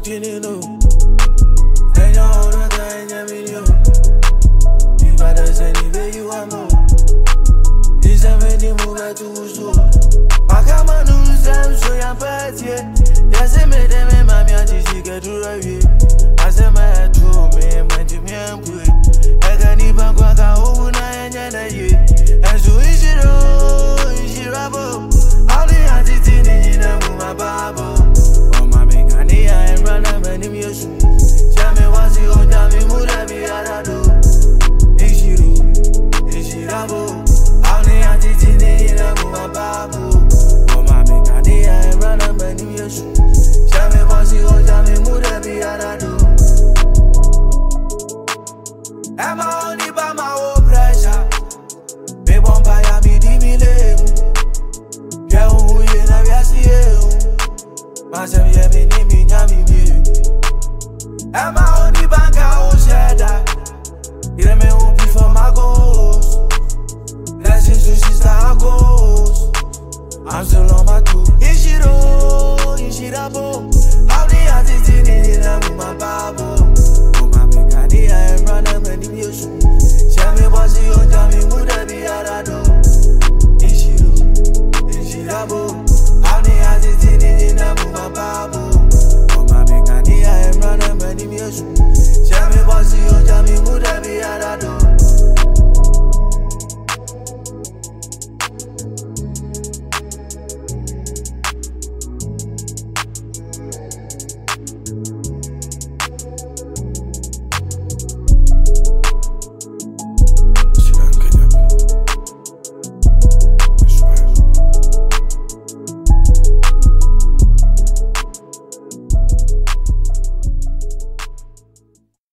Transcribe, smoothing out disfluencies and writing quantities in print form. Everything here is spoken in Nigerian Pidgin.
didn't know. And you're older than you. You better send it where you are more. This is when you move back to school. I come on, I'm so young, but yeah. Yes, I made them in my music, she get to review. I said, my head to me, my Jimmy and Queen. I can't even go out over nine and you. And so is it all, is it rubble? How the artist in my Bible. Oh, my mechanic, I am running many years. Jamie was the old Jamie, would I be out of do? Is it rubble? How the artist in my Bible. Oh, my mechanic, I am running many years. Jamie was the old Jamie, would I be out of do? Am I only by my own pressure? Me won't buy a me dimile. Yeah, who you know, yes, you. Myself, yeah, me, nyami, me. Am I only bank I will share that? You may hope for my goals. Blessings to sister goals. I'm still on my toes. Ishirabo. How the artist in it, I'm my Bible. Oh, my mechanic, I am running many years. Shami was the old Jamie, would I be out of do? Ishirabo. How the artist in it, I'm my Bible. Oh, my mechanic, I am running many years.